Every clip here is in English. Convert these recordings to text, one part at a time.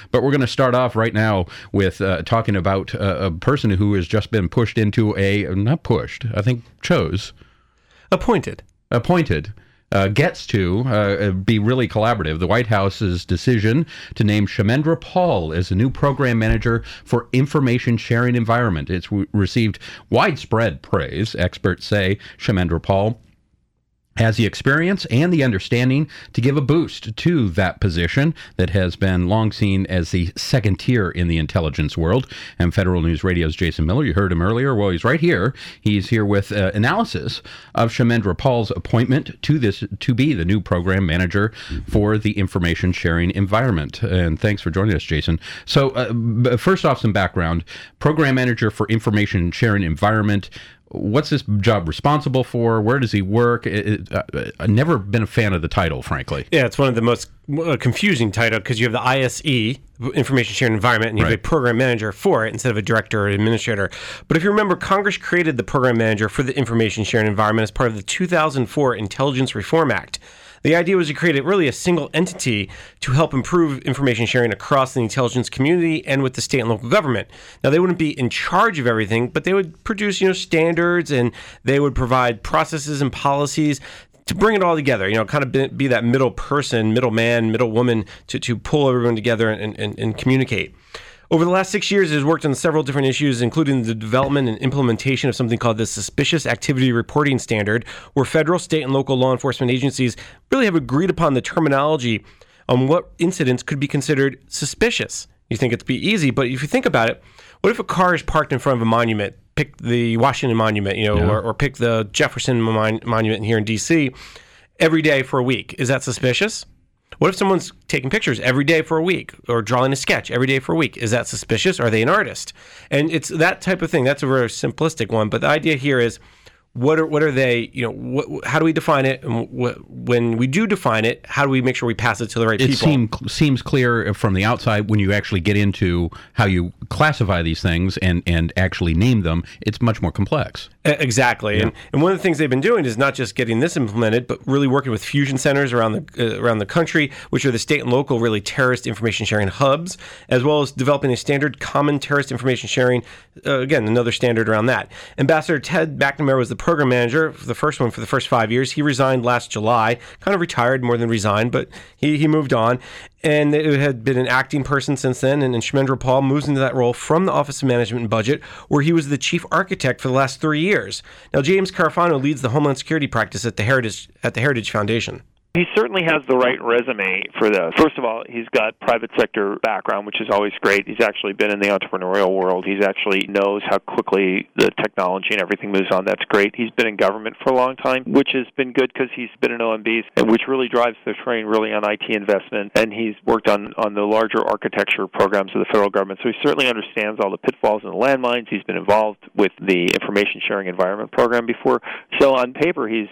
But we're going to start off right now with talking about a person who has just been pushed into appointed. Gets to be really collaborative. The White House's decision to name Kshemendra Paul as the new program manager for information sharing environment. It's received widespread praise. Experts say Kshemendra Paul has the experience and the understanding to give a boost to that position that has been long seen as the second tier in the intelligence world. And Federal News Radio's Jason Miller, you heard him earlier. Well, he's right here. He's here with analysis of Kshemendra Paul's appointment to be the new program manager for the information sharing environment. And thanks for joining us, Jason. So first off, some background. Program manager for information sharing environment. What's this job responsible for? Where does he work? I've never been a fan of the title, frankly. Yeah, it's one of the most confusing titles because you have the ISE, Information Sharing Environment, and you have a program manager for it instead of a director or administrator. But if you remember, Congress created the program manager for the Information Sharing Environment as part of the 2004 Intelligence Reform Act. The idea was to create really a single entity to help improve information sharing across the intelligence community and with the state and local government. Now, they wouldn't be in charge of everything, but they would produce, standards, and they would provide processes and policies to bring it all together, kind of be that middle person, middle man, middle woman to pull everyone together and communicate. Over the last 6 years, it has worked on several different issues, including the development and implementation of something called the Suspicious Activity Reporting Standard, where federal, state, and local law enforcement agencies really have agreed upon the terminology on what incidents could be considered suspicious. You think it'd be easy, but if you think about it, what if a car is parked in front of a monument? Pick the Washington Monument, or pick the Jefferson Monument here in D.C. every day for a week. Is that suspicious? What if someone's taking pictures every day for a week or drawing a sketch every day for a week? Is that suspicious? Are they an artist? And it's that type of thing. That's a very simplistic one. But the idea here is, what are they, how do we define it? And when we do define it, how do we make sure we pass it to the right people? It seems clear from the outside when you actually get into how you classify these things and actually name them. It's much more complex. Exactly. Yeah. And one of the things they've been doing is not just getting this implemented, but really working with fusion centers around the country, which are the state and local really terrorist information sharing hubs, as well as developing a standard common terrorist information sharing, again, another standard around that. Ambassador Ted McNamara was the program manager for the first 5 years. He resigned last July, kind of retired more than resigned, but he moved on. And it had been an acting person since then, and Kshemendra Paul moves into that role from the Office of Management and Budget, where he was the chief architect for the last 3 years. Now, James Carafano leads the Homeland Security practice at the Heritage Foundation. He certainly has the right resume for this. First of all, he's got private sector background, which is always great. He's actually been in the entrepreneurial world. He's actually knows how quickly the technology and everything moves on. That's great. He's been in government for a long time, which has been good because he's been in OMBs, and which really drives the train really on IT investment. And he's worked on the larger architecture programs of the federal government. So he certainly understands all the pitfalls and the landmines. He's been involved with the information sharing environment program before. So on paper, he's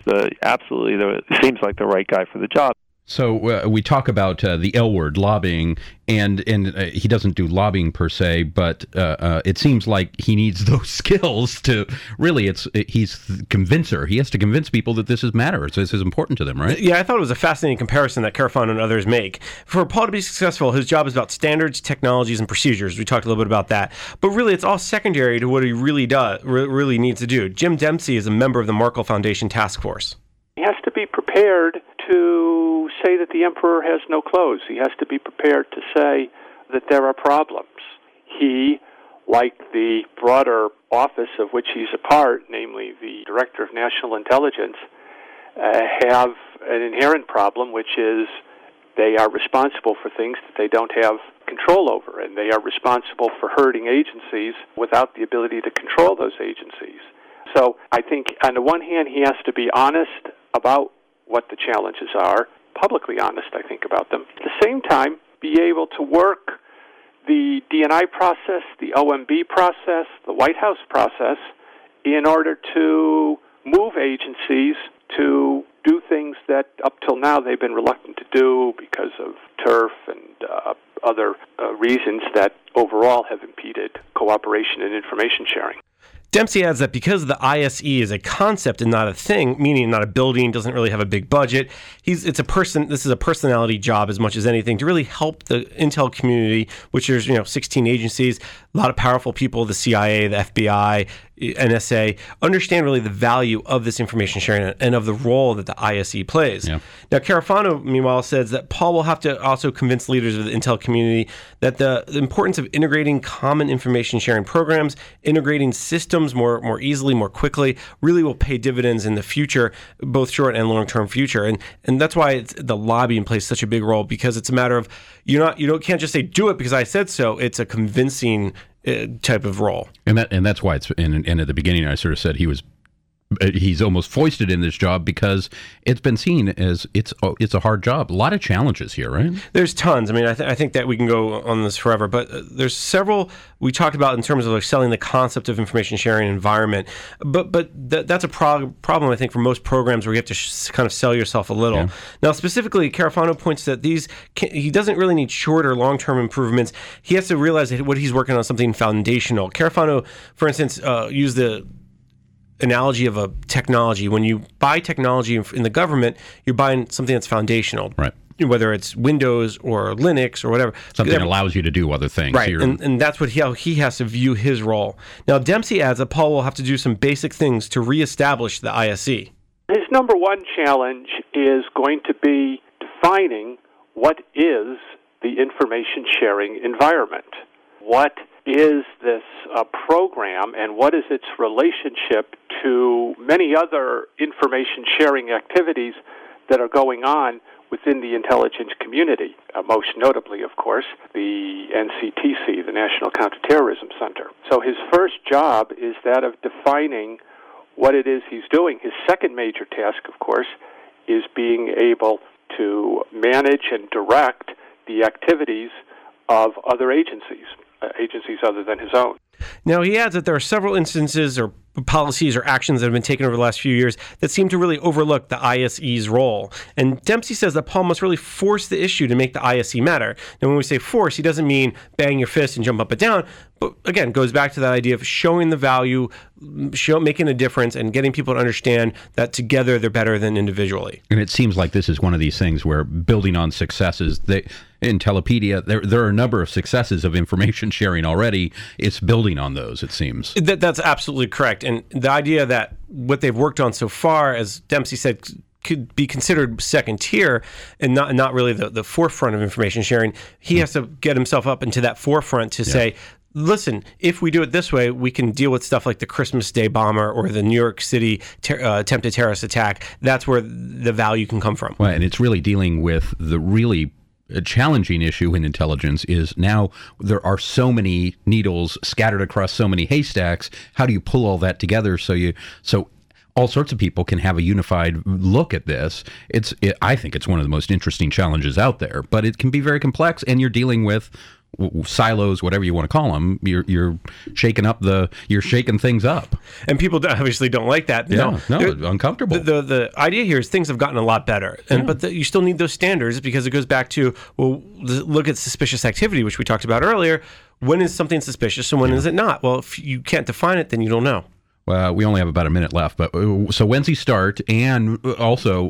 seems like the right guy for the job. So we talk about the L word, lobbying, and he doesn't do lobbying per se, but it seems like he needs those skills to really, he's convincer. He has to convince people that this matters. This is important to them, right? Yeah, I thought it was a fascinating comparison that Carafano and others make. For Paul to be successful, his job is about standards, technologies, and procedures. We talked a little bit about that. But really, it's all secondary to what he really needs to do. Jim Dempsey is a member of the Markle Foundation Task Force. He has to be prepared to say that the emperor has no clothes. He has to be prepared to say that there are problems. He, like the broader office of which he's a part, namely the Director of National Intelligence, have an inherent problem, which is they are responsible for things that they don't have control over, and they are responsible for hurting agencies without the ability to control those agencies. So I think on the one hand, he has to be honest about what the challenges are, publicly honest, I think, about them. At the same time, be able to work the D&I process, the OMB process, the White House process, in order to move agencies to do things that up till now they've been reluctant to do because of turf and other reasons that overall have impeded cooperation and information sharing. Dempsey adds that because the ISE is a concept and not a thing, meaning not a building, doesn't really have a big budget, this is a personality job as much as anything to really help the intel community, which there's 16 agencies, a lot of powerful people, the CIA, the FBI, NSA, understand really the value of this information sharing and of the role that the ISE plays. Yeah. Now, Carafano, meanwhile, says that Paul will have to also convince leaders of the intel community that the importance of integrating common information sharing programs, integrating systems more easily, more quickly, really will pay dividends in the future, both short and long-term future. And that's why the lobbying plays such a big role, because it's a matter of can't just say do it because I said so. It's a convincing type of role. And that's why it's and at the beginning I sort of said he's almost foisted in this job because it's been seen as it's a hard job. A lot of challenges here, right? There's tons. I mean, I think that we can go on this forever, but there's several we talked about in terms of like selling the concept of information sharing environment. But that's a problem, I think, for most programs where you have to kind of sell yourself a little. Yeah. Now, specifically, Carafano points that he doesn't really need short or long-term improvements. He has to realize that what he's working on is something foundational. Carafano, for instance, used the analogy of a technology. When you buy technology in the government, you're buying something that's foundational. Right. Whether it's Windows or Linux or whatever. Something that allows you to do other things. Right, and that's how he has to view his role. Now, Dempsey adds that Paul will have to do some basic things to reestablish the ISE. His number one challenge is going to be defining what is the information sharing environment. What is this program, and what is its relationship to many other information sharing activities that are going on within the intelligence community, most notably, of course, the NCTC, the National Counterterrorism Center. So his first job is that of defining what it is he's doing. His second major task, of course, is being able to manage and direct the activities of other agencies other than his own. Now, he adds that there are several instances or policies or actions that have been taken over the last few years that seem to really overlook the ISE's role. And Dempsey says that Paul must really force the issue to make the ISE matter. Now, when we say force, he doesn't mean bang your fist and jump up and down, but again, goes back to that idea of showing the value, making a difference, and getting people to understand that together they're better than individually. And it seems like this is one of these things where building on successes, in Telepedia, there are a number of successes of information sharing already. It's building on those, it seems. That's absolutely correct. And the idea that what they've worked on so far, as Dempsey said, could be considered second tier and not really the forefront of information sharing, he has to get himself up into that forefront to say, listen, if we do it this way, we can deal with stuff like the Christmas Day bomber or the New York City attempted terrorist attack. That's where the value can come from. Well, and it's really dealing with the really challenging issue in intelligence is now there are so many needles scattered across so many haystacks. How do you pull all that together so all sorts of people can have a unified look at this? I think it's one of the most interesting challenges out there, but it can be very complex, and you're dealing with silos, whatever you want to call them. You're shaking things up, and people obviously don't like that. No, uncomfortable. The idea here is things have gotten a lot better, but you still need those standards, because it goes back to, look at suspicious activity, which we talked about earlier. When is something suspicious and when is it not? Well, if you can't define it, then you don't know. Well, we only have about a minute left, but so when's he start? And also,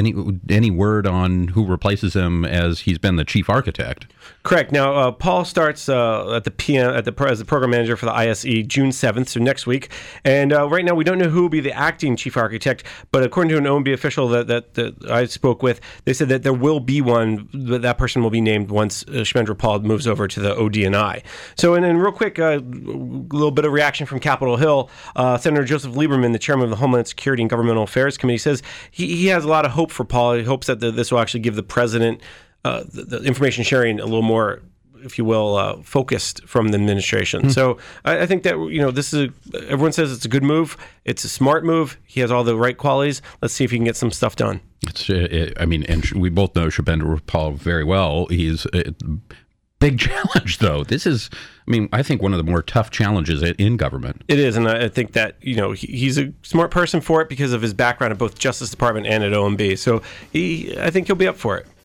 any word on who replaces him as he's been the chief architect? Correct. Now, Paul starts as the program manager for the ISE June 7th, so next week. And right now, we don't know who will be the acting chief architect, but according to an OMB official that I spoke with, they said that there will be one. That person will be named once Shmendra Paul moves over to the ODNI. So, and real quick, a little bit of reaction from Capitol Hill. Senator Joseph Lieberman, the chairman of the Homeland Security and Governmental Affairs Committee, says he has a lot of hope for Paul. He hopes that this will actually give the president the information sharing a little more, if you will, focused from the administration. So I think that everyone says it's a good move. It's a smart move. He has all the right qualities. Let's see if he can get some stuff done. And we both know Shmendra Paul very well. He's big challenge, though. This is, I think one of the more tough challenges in government. It is, and I think that, he's a smart person for it because of his background at both Justice Department and at OMB. So I think he'll be up for it.